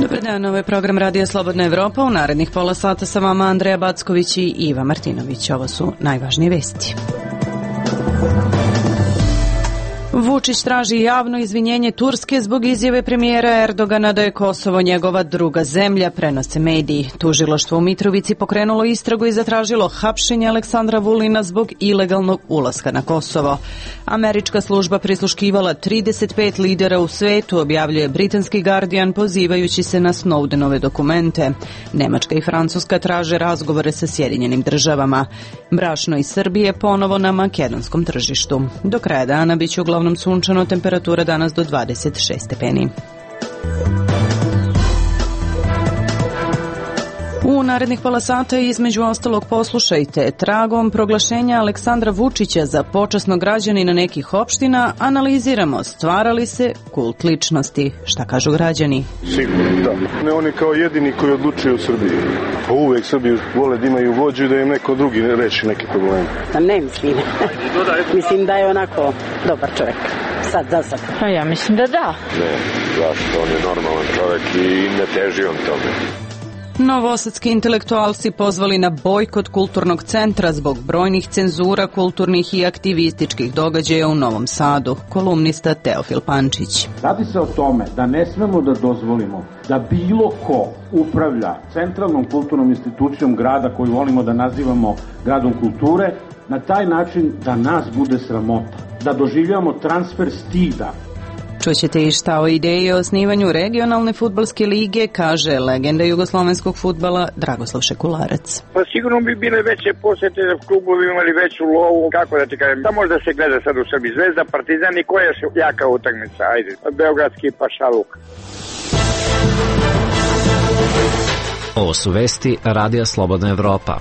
Dobar dan, ovo je program Radija Slobodna Evropa. U narednih pola sata sa vama Andreja Backović i Iva Martinović. Ovo su najvažnije vesti. Vučić traži javno izvinjenje Turske zbog izjave premijera Erdogana da je Kosovo njegova druga zemlja, prenose mediji. Tužilaštvo u Mitrovici pokrenulo istragu i zatražilo hapšenje Aleksandra Vulina zbog ilegalnog ulaska na Kosovo. Američka služba prisluškivala 35 lidera u svetu, objavljuje britanski Guardian pozivajući se na Snowdenove dokumente. Nemačka i Francuska traže razgovore sa Sjedinjenim državama. Brašno iz Srbije ponovo na makedonskom tržištu. Do kraja dana biće uglavnom sunčano, temperatura danas do 26 stepeni. U narednih pola sata između ostalog poslušajte: tragom proglašenja Aleksandra Vučića za počasnog građanina nekih opština analiziramo stvara li se kult ličnosti. Šta kažu građani? Sigurno, da. Ne oni kao jedini koji odlučuju u Srbiji. Pa uvek Srbiju vole da imaju vođu i da im neko drugi reši neke probleme. Ne mislim. Mislim da je onako dobar čovjek. Sad, za sad. Pa ja mislim da da. Ne, zašto? On je normalan čovjek i ne teži on tome. Novosadski intelektualci pozvali na bojkot kulturnog centra zbog brojnih cenzura kulturnih i aktivističkih događaja u Novom Sadu. Kolumnista Teofil Pančić. Radi se o tome da ne smemo da dozvolimo da bilo ko upravlja centralnom kulturnom institucijom grada koju volimo da nazivamo gradom kulture, na taj način da nas bude sramota, da doživljamo transfer stida. Čućete i šta o ideji o osnivanju regionalne fudbalske lige, kaže legenda jugoslovenskog fudbala Dragoslav Šekularac. Pa sigurno bi bile veće posete, klubovi imali veću lovu, kako da ti kažem, da možda se gleda sad u Srbiji Zvezda, Partizan i koja je jaka utakmica, ajde, Beogradski pa Šaluk. Ovo su vesti Radija Slobodna Evropa.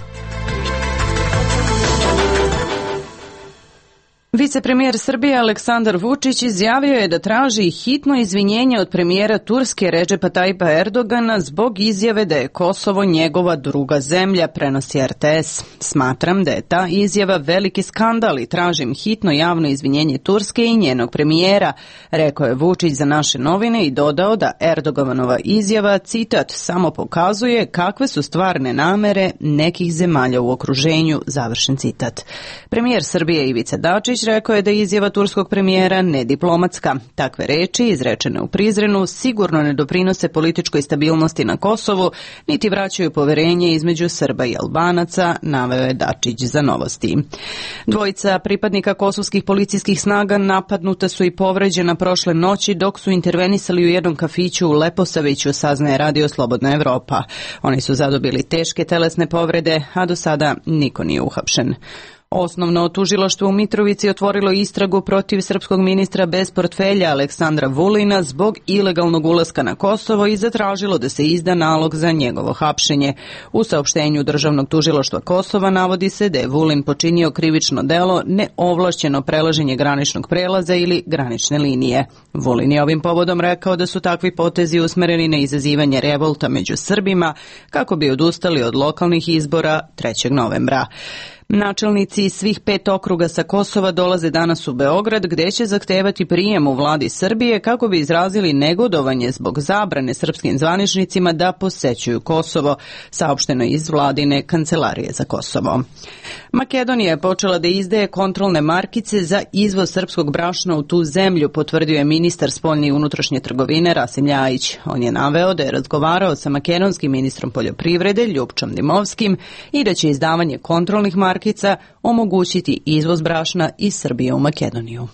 Vicepremijer Srbije Aleksandar Vučić izjavio je da traži hitno izvinjenje od premijera Turske Redžepa Tajipa Erdogana zbog izjave da je Kosovo njegova druga zemlja, prenosi RTS. Smatram da je ta izjava veliki skandal i tražim hitno javno izvinjenje Turske i njenog premijera, rekao je Vučić za naše novine i dodao da Erdoganova izjava, citat, samo pokazuje kakve su stvarne namere nekih zemalja u okruženju, završen citat. Premijer Srbije Ivica Dačić rekao je da je izjava turskog premijera nediplomatska. Takve reči, izrečene u Prizrenu, sigurno ne doprinose političkoj stabilnosti na Kosovu, niti vraćaju poverenje između Srba i Albanaca, naveo je Dačić za Novosti. Dvojica pripadnika kosovskih policijskih snaga napadnuta su i povređena prošle noći dok su intervenisali u jednom kafiću u Leposaviću, saznaje Radio Slobodna Evropa. Oni su zadobili teške telesne povrede, a do sada niko nije uhapšen. Osnovno tužilaštvo u Mitrovici otvorilo istragu protiv srpskog ministra bez portfelja Aleksandra Vulina zbog ilegalnog ulaska na Kosovo i zatražilo da se izda nalog za njegovo hapšenje. U saopštenju Državnog tužilaštva Kosova navodi se da je Vulin počinio krivično delo neovlašćeno prelaženje graničnog prelaza ili granične linije. Vulin je ovim povodom rekao da su takvi potezi usmereni na izazivanje revolta među Srbima kako bi odustali od lokalnih izbora 3. novembra. Načelnici svih 5 okruga sa Kosova dolaze danas u Beograd gdje će zahtevati prijem u vladi Srbije kako bi izrazili negodovanje zbog zabrane srpskim zvaničnicima da posećuju Kosovo, saopšteno iz vladine kancelarije za Kosovo. Makedonija je počela da izdaje kontrolne markice za izvoz srpskog brašna u tu zemlju, potvrdio je ministar spoljne i unutrašnje trgovine Rasim Ljajić. On je naveo da je razgovarao sa makedonskim ministrom poljoprivrede Ljupčom Dimovskim i da će izdavanje kontrolnih markica omogućiti izvoz brašna iz Srbije u Makedoniju.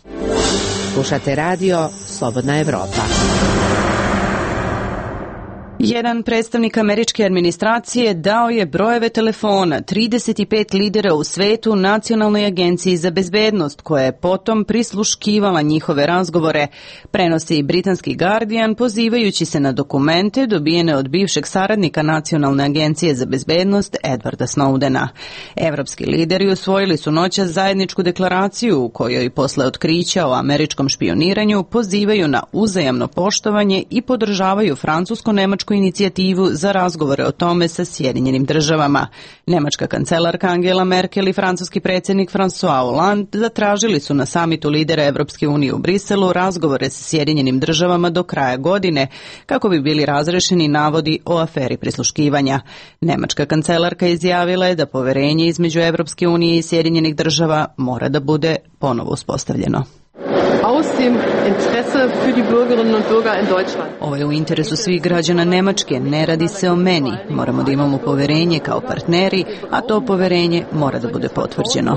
Slušate radio Slobodna Evropa. Jedan predstavnik američke administracije dao je brojeve telefona 35 lidera u svetu Nacionalnoj agenciji za bezbednost, koja je potom prisluškivala njihove razgovore, prenosi britanski Guardian pozivajući se na dokumente dobijene od bivšeg saradnika Nacionalne agencije za bezbednost Edwarda Snowdena. Evropski lideri usvojili su noćas zajedničku deklaraciju u kojoj posle otkrića o američkom špioniranju pozivaju na uzajamno poštovanje i podržavaju francusko-nemačku zajedničku inicijativu za razgovore o tome sa Sjedinjenim državama. Nemačka kancelarka Angela Merkel i francuski predsjednik François Hollande zatražili su na samitu lidera Evropske unije u Briselu razgovore sa Sjedinjenim državama do kraja godine, kako bi bili razrešeni navodi o aferi prisluškivanja. Nemačka kancelarka izjavila je da poverenje između Evropske unije i Sjedinjenih država mora da bude ponovo uspostavljeno. Ovo je u interesu svih građana Nemačke, ne radi se o meni. Moramo da imamo poverenje kao partneri, a to poverenje mora da bude potvrđeno.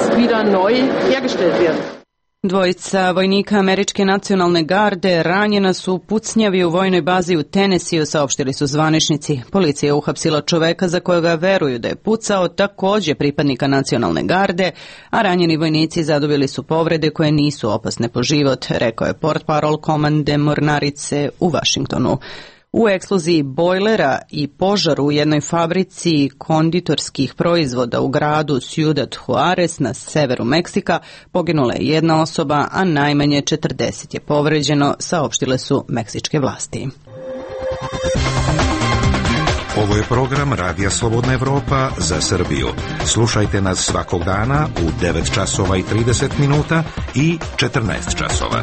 Dvojica vojnika američke nacionalne garde ranjena su u pucnjavi u vojnoj bazi u Tennesseeu, saopštili su zvaničnici. Policija je uhapsila čoveka za kojega veruju da je pucao, takođe pripadnika nacionalne garde, a ranjeni vojnici zadobili su povrede koje nisu opasne po život, rekao je portparol komande mornarice u Vašingtonu. U eksploziji bojlera i požaru u jednoj fabrici konditorskih proizvoda u gradu Ciudad Juarez na severu Meksika poginula je jedna osoba, a najmanje 40 je povređeno, saopštile su meksičke vlasti. Ovo je program Radija Slobodna Evropa za Srbiju. Slušajte nas svakog dana u 9 časova i 30 minuta i 14 časova.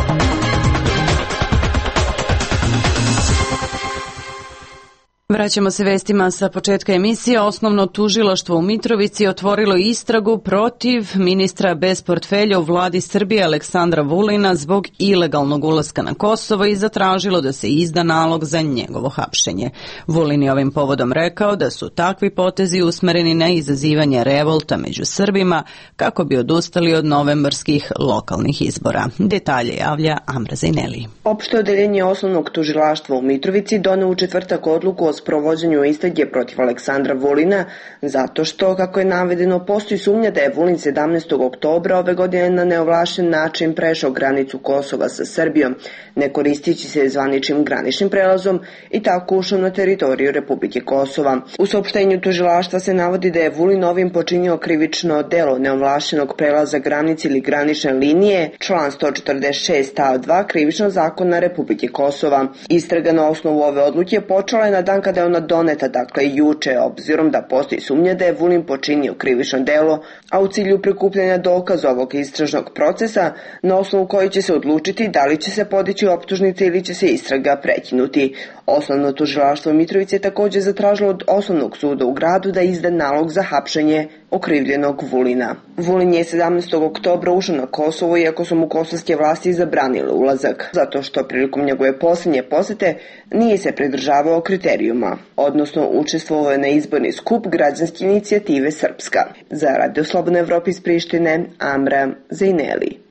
Vraćamo se vestima sa početka emisije. Osnovno tužilaštvo u Mitrovici otvorilo istragu protiv ministra bez portfelja u vladi Srbije Aleksandra Vulina zbog ilegalnog ulaska na Kosovo i zatražilo da se izda nalog za njegovo hapšenje. Vulin je ovim povodom rekao da su takvi potezi usmereni na izazivanje revolta među Srbima kako bi odustali od novembarskih lokalnih izbora. Detalje javlja Amra Zajneli. Opšto odeljenje osnovnog tužilaštva u Mitrovici doneo u četvrtak odluku o sprovođenju istrage protiv Aleksandra Vulina zato što, kako je navedeno, postoji sumnja da je Vulin 17. oktobra ove godine na neovlašten način prešao granicu Kosova sa Srbijom, ne koristići se zvaničnim graničnim prelazom i tako ušao na teritoriju Republike Kosova. U saopštenju tužilaštva se navodi da je Vulin ovim počinio krivično delo neovlaštenog prelaza granice ili granične linije, član 146 stav 2 Krivičnog zakona Republike Kosova. Istraga na osnovu ove odluke počela je na dan kada je ona doneta, dakle juče, obzirom da postoji sumnja da je Vulin počinio krivično delo, a u cilju prikupljanja dokaza ovog istražnog procesa, na osnovu koji će se odlučiti da li će se podići optužnica ili će se istraga prekinuti. Osnovno tužilaštvo Mitrovice je također zatražilo od Osnovnog suda u gradu da izda nalog za hapšenje okrivljenog Vulina. Vulin je 17. oktobra ušao na Kosovo iako su mu kosovske vlasti zabranile ulazak, zato što prilikom njegove posljednje posete nije se pridržavao kriterijuma, odnosno učestvovao je na izborni skup građanske inicijative Srpska. Za Radio Slobodna Evropa iz Prištine, Amra Zajneli.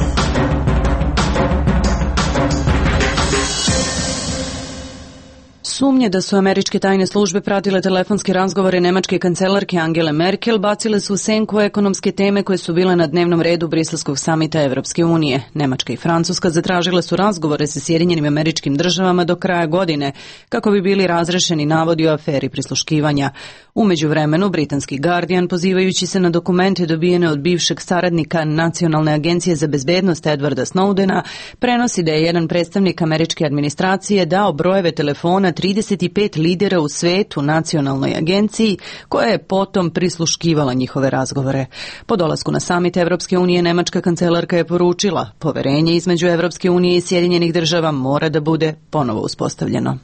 Sumnje da su američke tajne službe pratile telefonske razgovore nemačke kancelarke Angele Merkel bacile su u senku ekonomske teme koje su bile na dnevnom redu Briselskog samita Evropske unije. Nemačka i Francuska zatražile su razgovore sa Sjedinjenim Američkim Državama do kraja godine kako bi bili razrešeni navodi o aferi prisluškivanja. U međuvremenu, britanski Guardian, pozivajući se na dokumente dobijene od bivšeg saradnika Nacionalne agencije za bezbednost Edwarda Snowdena, prenosi da je jedan predstavnik američke administracije dao brojeve telefona 35 lidera u svetu Nacionalnoj agenciji, koja je potom prisluškivala njihove razgovore. Po dolasku na samit Evropske unije, nemačka kancelarka je poručila: poverenje između Evropske unije i Sjedinjenih država mora da bude ponovo uspostavljeno.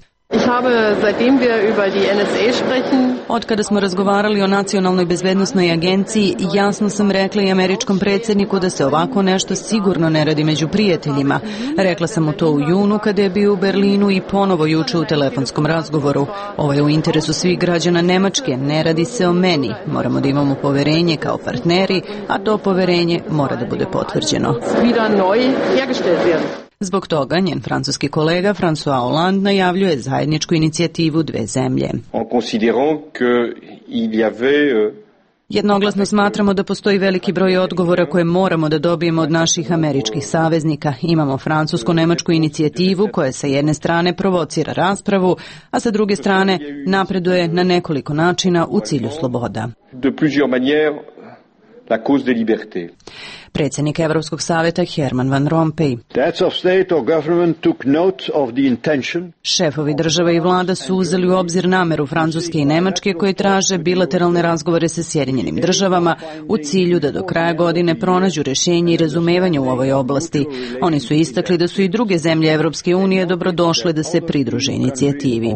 Od kada smo razgovarali o Nacionalnoj bezbednosnoj agenciji, jasno sam rekla i američkom predsjedniku da se ovako nešto sigurno ne radi među prijateljima. Rekla sam mu to u junu kada je bio u Berlinu i ponovo juče u telefonskom razgovoru. Ovo je u interesu svih građana Nemačke, ne radi se o meni. Moramo da imamo poverenje kao partneri, a to poverenje mora da bude potvrđeno. Zbog toga njen francuski kolega François Hollande najavljuje zajedničku inicijativu dve zemlje. Jednoglasno smatramo da postoji veliki broj odgovora koje moramo da dobijemo od naših američkih saveznika. Imamo francusko-nemačku inicijativu koja sa jedne strane provocira raspravu, a sa druge strane napreduje na nekoliko načina u cilju sloboda. la cause des libertés. Predsjednik Evropskog savjeta Herman Van Rompuy. Šefovi države i vlada su uzeli u obzir nameru Francuske i Nemačke koje traže bilateralne razgovore sa Sjedinjenim državama u cilju da do kraja godine pronađu rješenje i razumevanje u ovoj oblasti. Oni su istakli da su i druge zemlje Evropske unije dobrodošle da se pridruže inicijativi.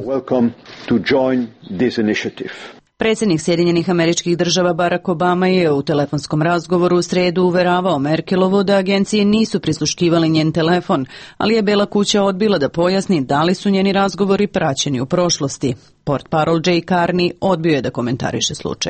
Predsjednik Sjedinjenih Američkih Država Barack Obama je u telefonskom razgovoru u srijedu uveravao Merkelovu da agencije nisu prisluškivali njen telefon, ali je Bela kuća odbila da pojasni da li su njeni razgovori praćeni u prošlosti. Portparol Jay Carney odbio je da komentariše slučaj.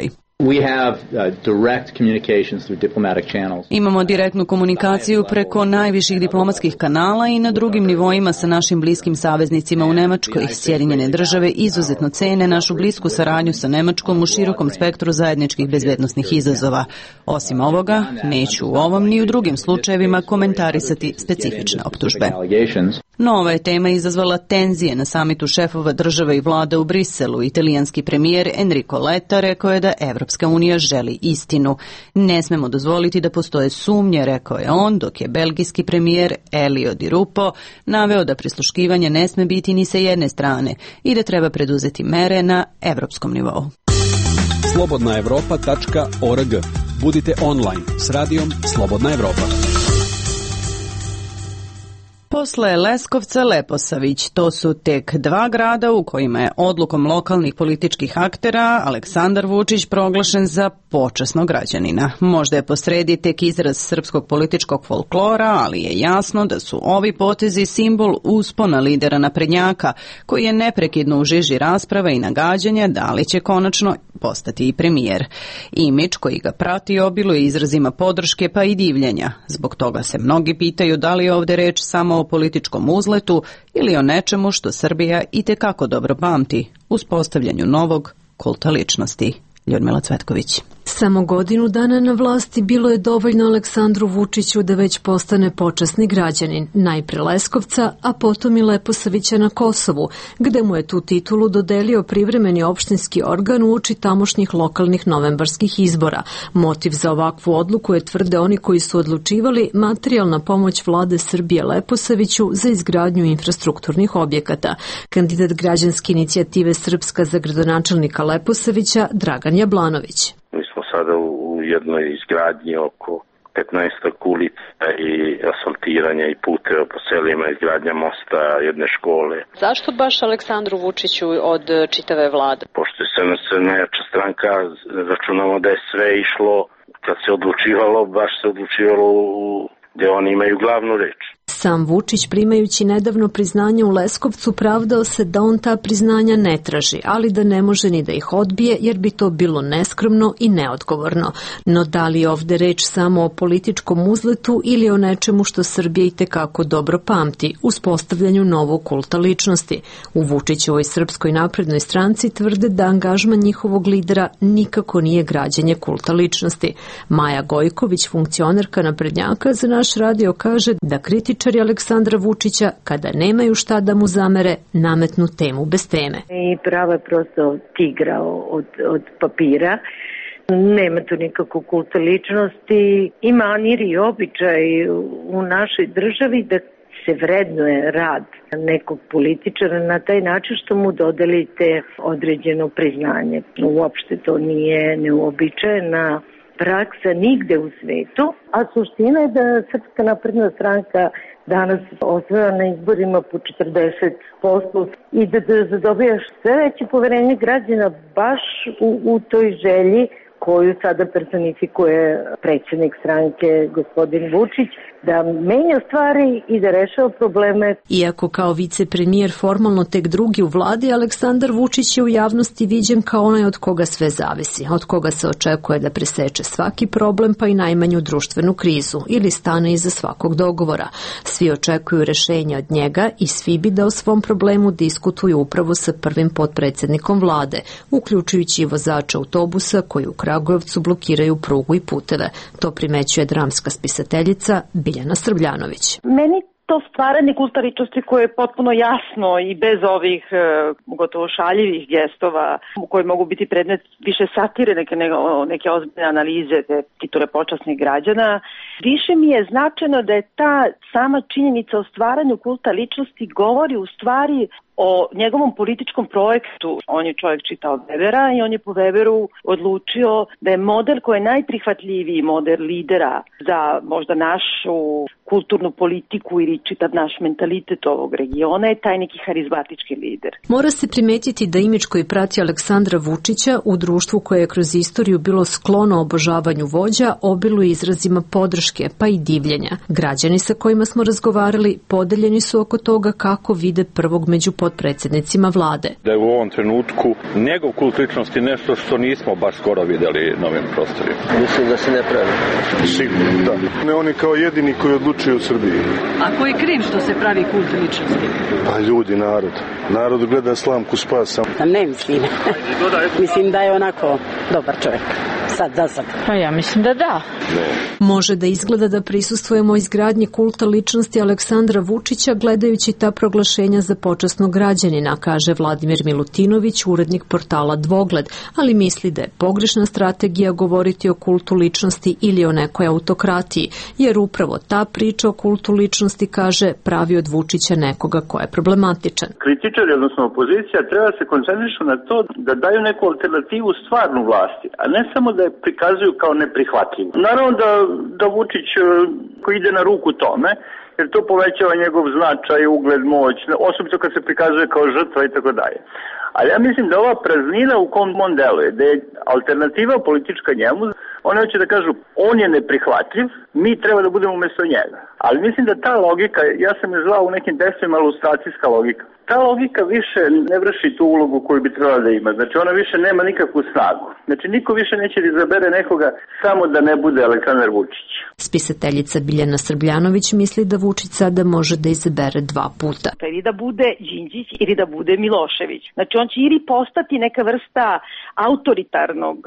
Imamo direktnu komunikaciju preko najviših diplomatskih kanala i na drugim nivoima sa našim bliskim saveznicima u Nemačkoj. Sjedinjene države izuzetno cene našu blisku saradnju sa Nemačkom u širokom spektru zajedničkih bezbednosnih izazova. Osim ovoga, neću u ovom ni u drugim slučajevima komentarisati specifične optužbe. No, ova je tema izazvala tenzije na samitu šefova države i vlada u Briselu. Italijanski premijer Enrico Letta rekao je da Evropska unija želi istinu. Ne smemo dozvoliti da postoje sumnje, rekao je on, dok je belgijski premijer Elio Di Rupo naveo da prisluškivanje ne sme biti ni sa jedne strane i da treba preduzeti mere na evropskom nivou. slobodnaevropa.org. Budite online s radijom Slobodna Evropa. Posle Leskovca, Leposavić, to su tek dva grada u kojima je odlukom lokalnih političkih aktera Aleksandar Vučić proglašen za počasnog građanina. Možda je posredi tek izraz srpskog političkog folklora, ali je jasno da su ovi potezi simbol uspona lidera naprednjaka, koji je neprekidno u žiži rasprava i nagađanja da li će konačno postati i premijer. Imidž koji ga prati obiluje izrazima podrške pa i divljenja. Zbog toga se mnogi pitaju da li je ovdje reč samo o političkom uzletu ili o nečemu što Srbija itekako dobro pamti, uspostavljanju novog kulta ličnosti. Ljudmila Cvetković. Samo godinu dana na vlasti bilo je dovoljno Aleksandru Vučiću da već postane počasni građanin, najpre Leskovca, a potom i Leposavića na Kosovu, gde mu je tu titulu dodelio privremeni opštinski organ uoči tamošnjih lokalnih novembarskih izbora. Motiv za ovakvu odluku je, tvrde oni koji su odlučivali, materijalna pomoć vlade Srbije Leposaviću za izgradnju infrastrukturnih objekata. Kandidat građanske inicijative Srpska za gradonačelnika Leposavića Dragan Jablanović. Mi smo sada u jednoj izgradnji oko 15 ulica i asfaltiranja i puteva po selima, izgradnja mosta, jedne škole. Zašto baš Aleksandru Vučiću od čitave vlade? Pošto je SNS najjača stranka, računamo da je sve išlo, kad se odlučivalo, baš se odlučivalo gde oni imaju glavnu reč. Sam Vučić, primajući nedavno priznanje u Leskovcu, pravdao se da on ta priznanja ne traži, ali da ne može ni da ih odbije jer bi to bilo neskromno i neodgovorno. No da li je ovde reč samo o političkom uzletu ili o nečemu što Srbija itekako dobro pamti, uspostavljanju novog kulta ličnosti? U Vučićevoj Srpskoj naprednoj stranci tvrde da angažman njihovog lidera nikako nije građenje kulta ličnosti. Maja Gojković, funkcionerka naprednjaka, za naš radio kaže da kritičari Aleksandra Vučića, kada nemaju šta da mu zamere, nametnu temu bez teme. I prava prosto tigra od papira. Nema tu nikakvu kulta ličnosti. I manir i običaj u našoj državi da se vrednuje rad nekog političara na taj način što mu dodelite određeno priznanje. Uopšte to nije neuobičajena praksa nigde u svetu, a suština je da Srpska napredna stranka danas osvaja na izborima po 40% i da dobijaš sve veće poverenje građana baš u toj želji koju sada personifikuje predsjednik stranke gospodin Vučić, da menja stvari i da rešava probleme. Iako kao vicepremijer formalno tek drugi u vladi, Aleksandar Vučić je u javnosti viđen kao onaj od koga sve zavisi, od koga se očekuje da preseče svaki problem pa i najmanju društvenu krizu ili stane iza svakog dogovora. Svi očekuju rešenja od njega i svi bi da o svom problemu diskutuju upravo sa prvim potpredsjednikom vlade, uključujući i vozača autobusa koji u Kragujevcu blokiraju prugu i puteve. To primećuje dramska spisateljica Biljana Srbljanović. Meni to stvaranje kulta ličnosti koje je potpuno jasno i bez ovih gotovo šaljivih gestova koji mogu biti predmet više satire, neke ozbiljne analize te titule počasnih građana. Više mi je značajno da je ta sama činjenica o stvaranju kulta ličnosti govori u stvari o njegovom političkom projektu. On je čovjek čitao Webera i on je po Weberu odlučio da je model koji je najprihvatljiviji model lidera za možda našu kulturnu politiku ili čitav naš mentalitet ovog regiona je taj neki harizmatički lider. Mora se primetiti da imidž koji prati Aleksandra Vučića u društvu koje je kroz istoriju bilo sklono obožavanju vođa obiluje izrazima podrške pa i divljenja. Građani sa kojima smo razgovarali podeljeni su oko toga kako vide prvog među potpredsjednicima vlade. Da je u ovom trenutku njegov kult ličnosti nešto što nismo baš skoro vidjeli na ovim prostorima. Mislim da se ne pravi. Sigurno, da. Ne oni kao jedini koji odlučuju u Srbiji. A ko je kriv što se pravi kult ličnosti? Pa ljudi, narod. Narod gleda slamku spasa. Da ne mislim. Mislim da je onako dobar čovjek. Sad, za sad. Pa ja mislim da da. Može da izgleda da prisustvujemo izgradnji kulta ličnosti Aleksandra Vučića gledajući ta proglašenja za počasnog građanina, kaže Vladimir Milutinović, urednik portala Dvogled, ali misli da je pogrešna strategija govoriti o kultu ličnosti ili o nekoj autokratiji, jer upravo ta priča o kultu ličnosti, kaže, pravi od Vučića nekoga ko je problematičan. Kritičari, odnosno opozicija, treba se koncentrišu na to da daju neku alternativu stvarnu vlasti, a ne samo da je prikazuju kao neprihvatljivu. Naravno da Vučić koji ide na ruku tome, jer to povećava njegov značaj, ugled, moć, osobito kad se prikazuje kao žrtva i tako dalje. Ali ja mislim da ova praznina u kom on deluje, da je alternativa politička njemu, oni hoće da kažu on je neprihvatljiv, mi treba da budemo umjesto njega. Ali mislim da ta logika, ja sam je zvao u nekim tekstovima lustracijska logika, ta logika više ne vrši tu ulogu koju bi trebala da ima. Znači ona više nema nikakvu snagu. Znači niko više neće da izabere nekoga samo da ne bude Aleksandar Vučić. Spisateljica Biljana Srbljanović misli da Vučić sada može da izabere 2 puta. Ili da bude Đinđić ili da bude Milošević. Znači on će ili postati neka vrsta autoritarnog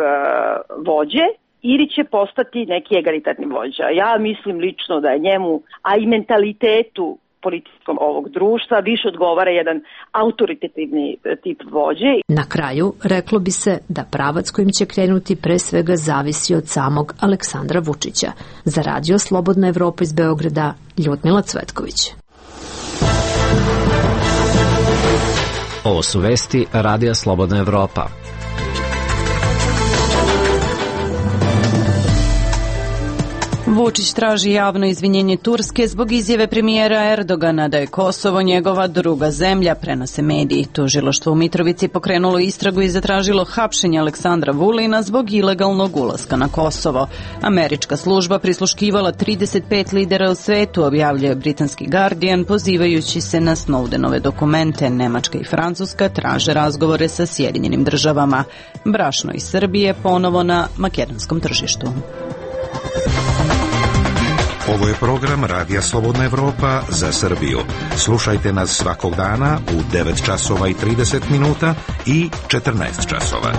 vođe ili će postati neki egalitarni vođa. Ja mislim lično da je njemu, a i mentalitetu političkom ovog društva više odgovara jedan autoritativni tip vođe. Na kraju, reklo bi se da pravac kojim će krenuti pre svega zavisi od samog Aleksandra Vučića. Za Radio Slobodna Evropa iz Beograda, Ljudmila Cvetković. Ovo su vesti Radija Slobodna Evropa. Vučić traži javno izvinjenje Turske zbog izjave premijera Erdogana da je Kosovo njegova druga zemlja, prenose mediji. Tužilaštvo u Mitrovici pokrenulo istragu i zatražilo hapšenje Aleksandra Vulina zbog ilegalnog ulaska na Kosovo. Američka služba prisluškivala 35 lidera u svetu, objavljuje britanski Guardian, pozivajući se na Snowdenove dokumente. Nemačka i Francuska traže razgovore sa Sjedinjenim državama. Brašno iz Srbije ponovo na makedonskom tržištu. Ovo je program Radija Slobodna Evropa za Srbiju. Slušajte nas svakog dana u 9 časova i 30 minuta i 14 časova.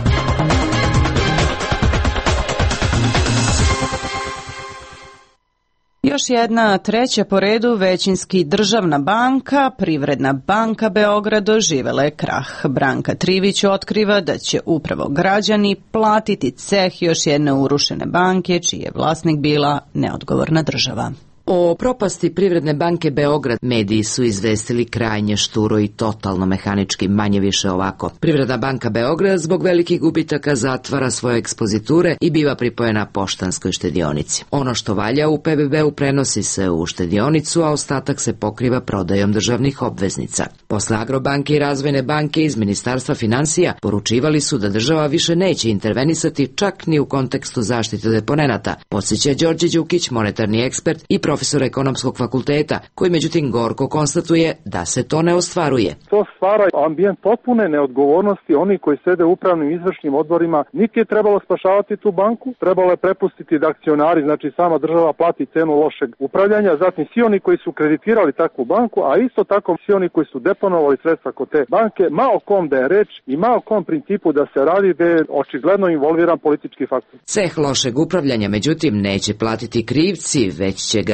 Još jedna treća po redu većinski državna banka, Privredna banka Beograd, doživela je krah. Branka Trivić otkriva da će upravo građani platiti ceh još jedne urušene banke, čiji je vlasnik bila neodgovorna država. O propasti Privredne banke Beograd mediji su izvestili krajnje šturo i totalno mehanički, manje više ovako. Privredna banka Beograd zbog velikih gubitaka zatvara svoje ekspoziture i biva pripojena Poštanskoj štedionici. Ono što valja u PBB-u prenosi se u štedionicu, a ostatak se pokriva prodajom državnih obveznica. Posle Agrobanke i Razvojne banke iz Ministarstva finansija poručivali su da država više neće intervenisati čak ni u kontekstu zaštite deponenata, podsjeća Đorđe Đukić, monetarni ekspert i profesor ekonomskog fakulteta, koji međutim gorko konstatuje da se to ne ostvaruje. To stvara ambijent potpune neodgovornosti oni koji sede u upravnim izvršnim odborima. Niti je trebalo spašavati tu banku, trebalo je prepustiti da akcionari, znači sama država plati cenu lošeg upravljanja, zatim svi oni koji su kreditirali takvu banku, a isto tako svi oni koji su deponovali sredstva kod te banke, ma o kom da je reč i ma o kom principu da se radi, da je očigledno involviran politički faktor. Ceh lošeg upravljanja međutim neće platiti krivci, već će ga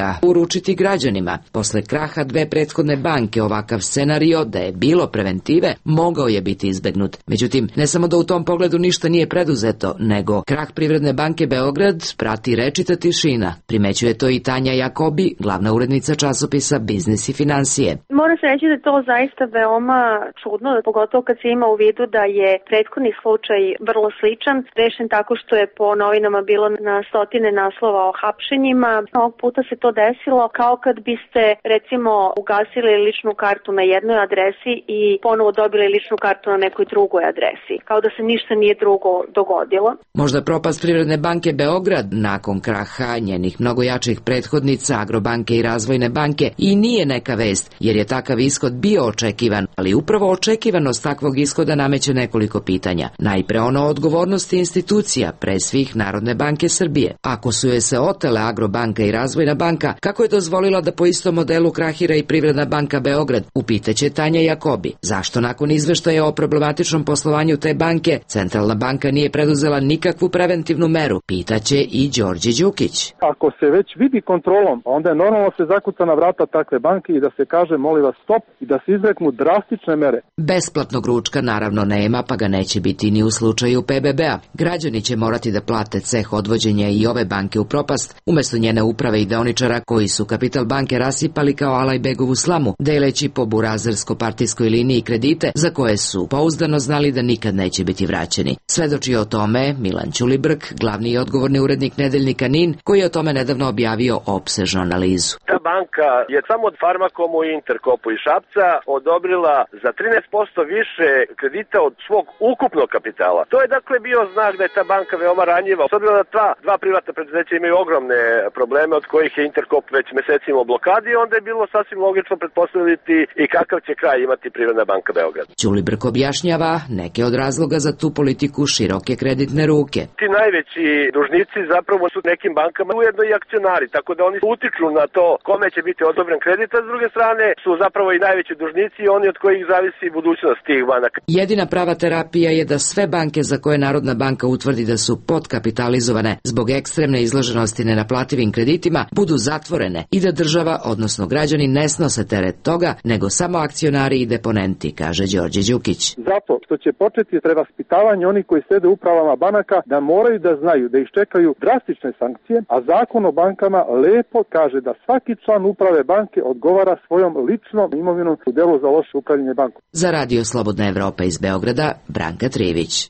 ga uručiti građanima. Posle kraha dve prethodne banke ovakav scenario, da je bilo preventive, mogao je biti izbegnut. Međutim, ne samo da u tom pogledu ništa nije preduzeto, nego krah Privredne banke Beograd prati rečita tišina. Primećuje to i Tanja Jakobi, glavna urednica časopisa Biznis i finansije. Mora se reći da je to zaista veoma čudno, pogotovo kad se ima u vidu da je prethodni slučaj vrlo sličan, rešen tako što je po novinama bilo na stotine naslova o hapšenjima. Ovog puta se to desilo kao kad biste recimo ugasili ličnu kartu na jednoj adresi i ponovo dobili ličnu kartu na nekoj drugoj adresi, kao da se ništa nije drugo dogodilo. Možda propast Privredne banke Beograd nakon kraha njenih mnogo jačih prethodnica Agrobanke i Razvojne banke i nije neka vest, jer je takav ishod bio očekivan, ali upravo očekivanost takvog ishoda nameće nekoliko pitanja. Najpre ono o odgovornosti institucija, pre svih Narodne banke Srbije. Ako su je se otele Agrobanka i Razvojna banka, kako je dozvolila da po istom modelu krahira i Privredna banka Beograd, upitaće Tanja Jakobi. Zašto nakon izveštaja o problematičnom poslovanju te banke, Centralna banka nije preduzela nikakvu preventivnu meru, pitaće i Đorđe Đukić. Ako se već vidi kontrolom, onda je normalno se zakuca na vrata takve banke i da se kaže molim vas stop i da se izreknu drastične mere. Besplatnog ručka naravno nema, pa ga neće biti ni u slučaju PBB-a. Građani će morati da plate ceh odvođenja i ove banke u propast, umesto njene uprave i deoničara koji su kapital banke rasipali kao Alajbegovu slamu, deleći po burazersko-partijskoj liniji kredite za koje su pouzdano znali da nikad neće biti vraćeni. Svedoči o tome Milan Ćulibrk, glavni i odgovorni urednik nedeljnika NIN, koji je o tome nedavno objavio opsežnu analizu. Ta banka je samo od Farmakomu i Interkopu i Šapca odobrila za 13% više kredita od svog ukupnog kapitala. To je dakle bio znak da je ta banka veoma ranjiva. S obzirom da dva privatna preduzeća imaju ogromne probleme od kojih je Interkop već mesecima u blokadi, onda je bilo sasvim logično pretpostaviti i kakav će kraj imati Privredna banka Beograd. Ćulibrk objašnjava neke od razloga za tu politiku široke kreditne ruke. Ti najveći dužnici zapravo su nekim bankama ujedno i akcionari, tako da oni utiču na to kome će biti odobren kredit, a s druge strane su zapravo i najveći dužnici i oni od kojih zavisi budućnost tih banaka. Jedina prava terapija je da sve banke za koje Narodna banka utvrdi da su podkapitalizovane zbog ekstremne izloženosti nenaplativim kreditima budu zatvorene i da država, odnosno građani, ne snose teret toga, nego samo akcionari i deponenti, kaže Đorđe Đukić. Zato što će početi prevaspitavanje onih koji sede u upravama banaka da moraju da znaju da iščekaju drastične sankcije, a zakon o bankama lepo kaže da svaki član uprave banke odgovara svojom ličnom imovinom u delu za loše upravljanje bankom. Za Radio Slobodna Evropa iz Beograda, Branka Trivić.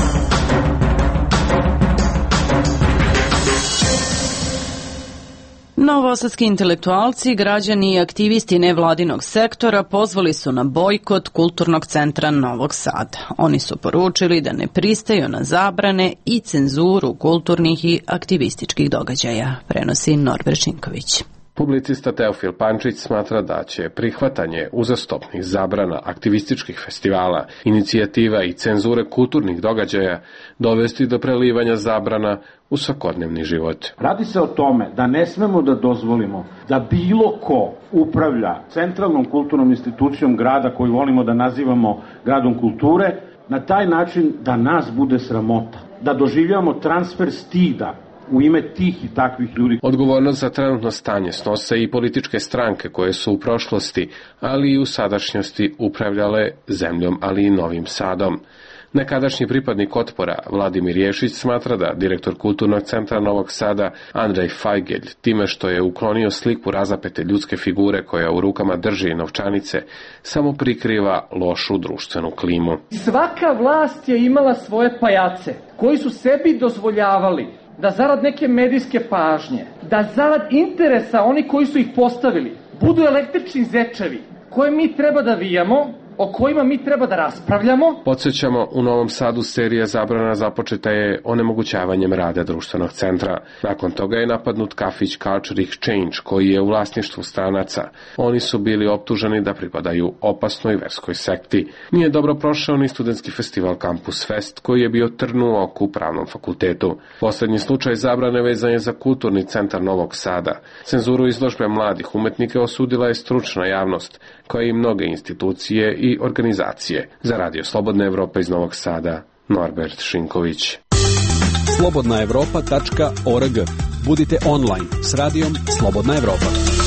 Novosadski intelektualci, građani i aktivisti nevladinog sektora pozvali su na bojkot Kulturnog centra Novog Sada. Oni su poručili da ne pristaju na zabrane i cenzuru kulturnih i aktivističkih događaja, prenosi Norbert Šinković. Publicista Teofil Pančić smatra da će prihvatanje uzastopnih zabrana aktivističkih festivala, inicijativa i cenzure kulturnih događaja dovesti do prelivanja zabrana u svakodnevni život. Radi se o tome da ne smemo da dozvolimo da bilo ko upravlja centralnom kulturnom institucijom grada koju volimo da nazivamo gradom kulture, na taj način da nas bude sramota, da doživljavamo transfer stida u ime tih i takvih ljudi. Odgovornost za trenutno stanje snose i političke stranke koje su u prošlosti, ali i u sadašnjosti upravljale zemljom, ali i Novim Sadom. Nekadašnji pripadnik Otpora Vladimir Ješić smatra da direktor Kulturnog centra Novog Sada Andrej Fajgelj time što je uklonio sliku razapete ljudske figure koja u rukama drži novčanice samo prikriva lošu društvenu klimu. Svaka vlast je imala svoje pajace koji su sebi dozvoljavali da zarad neke medijske pažnje, da zarad interesa oni koji su ih postavili, budu električni zečevi koje mi treba da vijamo, o kojima mi treba da raspravljamo. Podsjećamo, u Novom Sadu serija zabrana započeta je onemogućavanjem rada društvenog centra. Nakon toga je napadnut kafić Culture Exchange, koji je u vlasništvu stranaca. Oni su bili optuženi da pripadaju opasnoj verskoj sekti. Nije dobro prošao ni studentski festival Campus Fest, koji je bio trn u oku Pravnom fakultetu. Poslednji slučaj zabrane vezan je za Kulturni centar Novog Sada. Cenzuru izložbe mladih umetnika osudila je stručna javnost, koja i mnoge institucije i organizacije. Za Radio Slobodna Evropa iz Novog Sada, Norbert Šinković. slobodnaevropa.org Budite online s radijom Slobodna Evropa.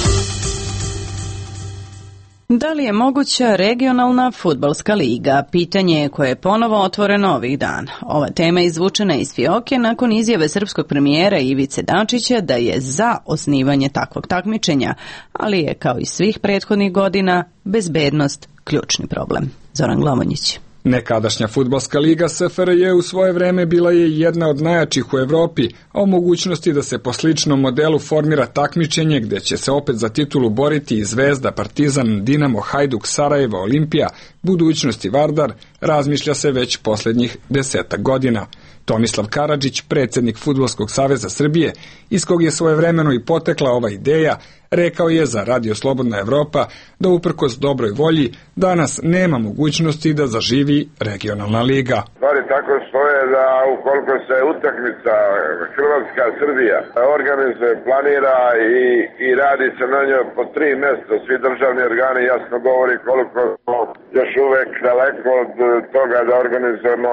Da li je moguća regionalna fudbalska liga? Pitanje je koje je ponovo otvoreno ovih dana. Ova tema je izvučena iz fioke nakon izjave srpskog premijera Ivice Dačića da je za osnivanje takvog takmičenja, ali je kao i svih prethodnih godina bezbednost ključni problem. Zoran Glavonjić. Nekadašnja fudbalska liga SFRJ u svoje vreme bila je jedna od najjačih u Evropi, a o mogućnosti da se po sličnom modelu formira takmičenje gde će se opet za titulu boriti i Zvezda, Partizan, Dinamo, Hajduk, Sarajevo, Olimpija, budućnosti Vardar, razmišlja se već posljednjih 10 godina. Tomislav Karadžić, predsjednik Fudbalskog saveza Srbije, iz kog je svojevremeno i potekla ova ideja, rekao je za Radio Slobodna Evropa da uprkos dobroj volji danas nema mogućnosti da zaživi regionalna liga. Stvari tako stoje da ukoliko se utakmica Hrvatska-Srbija organizuje, planira i radi se na njoj po 3 mjesta, svi državni organi jasno govori koliko smo još uvek daleko od toga da organizujemo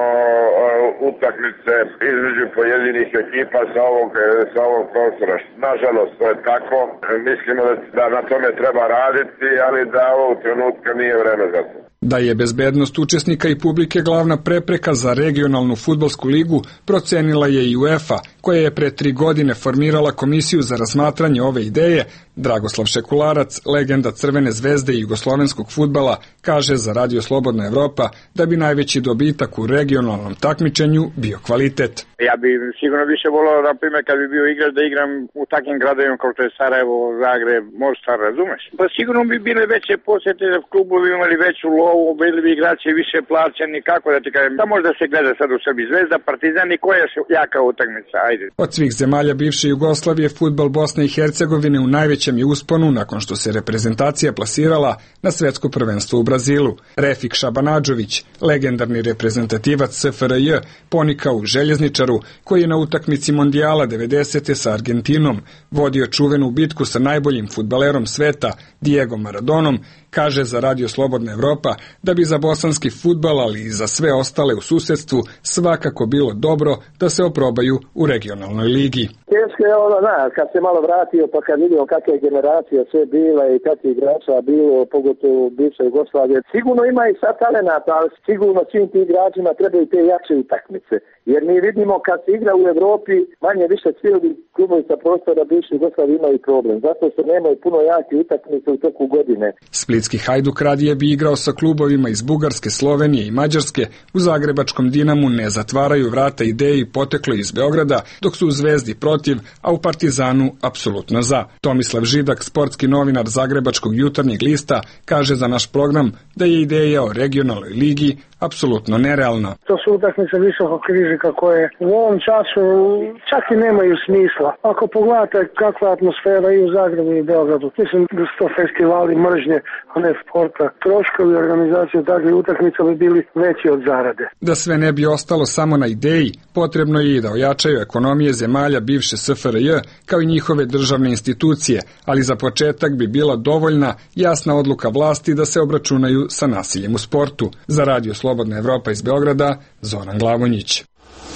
utakmice između pojedinih ekipa sa ovog prostora. Nažalost, to je tako. Mislimo da na tome treba raditi, ali da ovog trenutka nije vreme za to. Da je bezbednost učesnika i publike glavna prepreka za regionalnu fudbalsku ligu, procenila je i UEFA, koja je pre 3 godine formirala komisiju za razmatranje ove ideje. Dragoslav Šekularac, legenda Crvene zvezde i jugoslovenskog fudbala, kaže za Radio Slobodna Evropa da bi najveći dobitak u regionalnom takmičenju bio kvalitet. Ja bi sigurno više volao, na primjer, kad bi bio igrač da igram u takvim gradovima kao što je Sarajevo, Zagreb, Mostar, razumeš? Pa sigurno bi bile veće posjete, klubovi imali veću lovu, bili bi igrači više plaćeni, kako da ti kažem. Da možda se gleda sad u Srbiji Zvezda, Partizan i koja je jaka utakmica, ajde. Od svih zemalja bivše Jugoslavije, fudbal Bosne i Hercegovine u najvećem je usponu nakon što se reprezentacija plasirala na svetsko prvenstvo u Brazilu. Refik Šabanadžović, legendarni reprezentativac SFRJ, ponikao u željezničaru, koji je na utakmici Mondijala 90. sa Argentinom vodio čuvenu bitku sa najboljim fudbalerom sveta, Diego Maradonom, kaže za Radio Slobodna Evropa da bi za bosanski fudbal, ali i za sve ostale u susedstvu, svakako bilo dobro da se oprobaju u regionalnoj ligi. Teško je kad se malo vratio pa kad vidio kakve generacije sve bila i kakve igrača bilo, pogotovo u bivšoj Jugoslavije. Sigurno ima i sad talenata, ali sigurno svim tim igračima trebaju te jače utakmice. Jer mi vidimo kad se igra u Evropi, manje više svi klubovi sa prostora bivše Jugoslavije imaju problem. Zato što nemaju puno jake utakmice u toku godine. Splitski Hajduk radije bi igrao sa klubovima iz Bugarske, Slovenije i Mađarske. U zagrebačkom Dinamu ne zatvaraju vrata ideji poteklo iz Beograda, dok su u Zvezdi protiv, a u Partizanu apsolutno za. Tomislav Židak, sportski novinar Zagrebačkog jutarnjeg lista, kaže za naš program da je ideja o regionalnoj ligi apsolutno nerealna. To su utakmice visokog rizika koje u ovom času čak i nemaju smisla. Ako pogledate kakva je atmosfera i u Zagrebu i Beogradu, mislim da su to festivali mržnje, a ne sporta. Troškovi organizacije takvih utakmica bi bili veći od zarade. Da sve ne bi ostalo samo na ideji, potrebno je i da ojačaju ekonomije zemalja bivše SFRJ kao i njihove državne institucije, ali za početak bi bila dovoljna jasna odluka vlasti da se obračunaju sa nasiljem u sportu. Za Radio Slobodna Evropa iz Beograda, Zoran Glavonjić.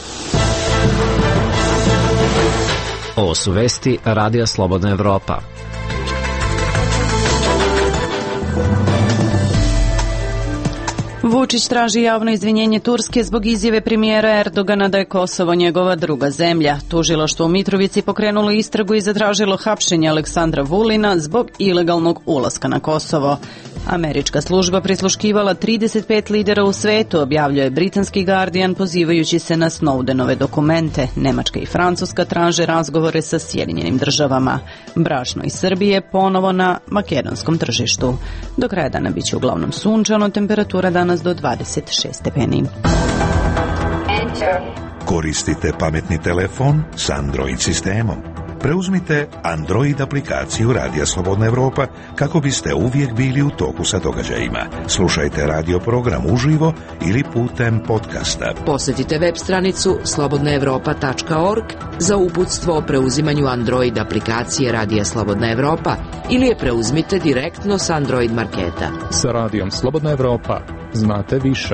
Ovo su vesti Radija Slobodna Evropa. Vučić traži javno izvinjenje Turske zbog izjave premijera Erdogana da je Kosovo njegova druga zemlja. Tužilaštvo u Mitrovici pokrenulo istragu i zatražilo hapšenje Aleksandra Vulina zbog ilegalnog ulaska na Kosovo. Američka služba prisluškivala 35 lidera u svetu, objavljuje britanski Guardian pozivajući se na Snowdenove dokumente. Nemačka i Francuska traže razgovore sa Sjedinjenim državama. Brašno iz Srbije ponovo na makedonskom tržištu. Do kraja dana biće uglavnom sunčano, temperatura danas do 26 stepeni. Koristite pametni telefon s Android sistemom. Preuzmite Android aplikaciju Radija Slobodna Evropa kako biste uvijek bili u toku sa događajima. Slušajte radio program uživo ili putem podcasta. Posjetite web stranicu slobodnaevropa.org za uputstvo o preuzimanju Android aplikacije Radija Slobodna Evropa ili je preuzmite direktno s Android marketa. Sa Radijom Slobodna Evropa znate više.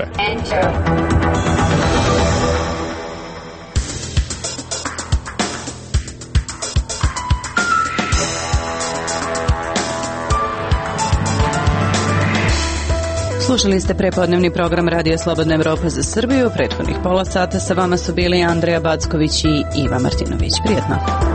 Slušali ste prepodnevni program Radio Slobodna Evropa za Srbiju. Prethodnih pola sata sa vama su bili Andreja Backović i Iva Martinović. Prijetno.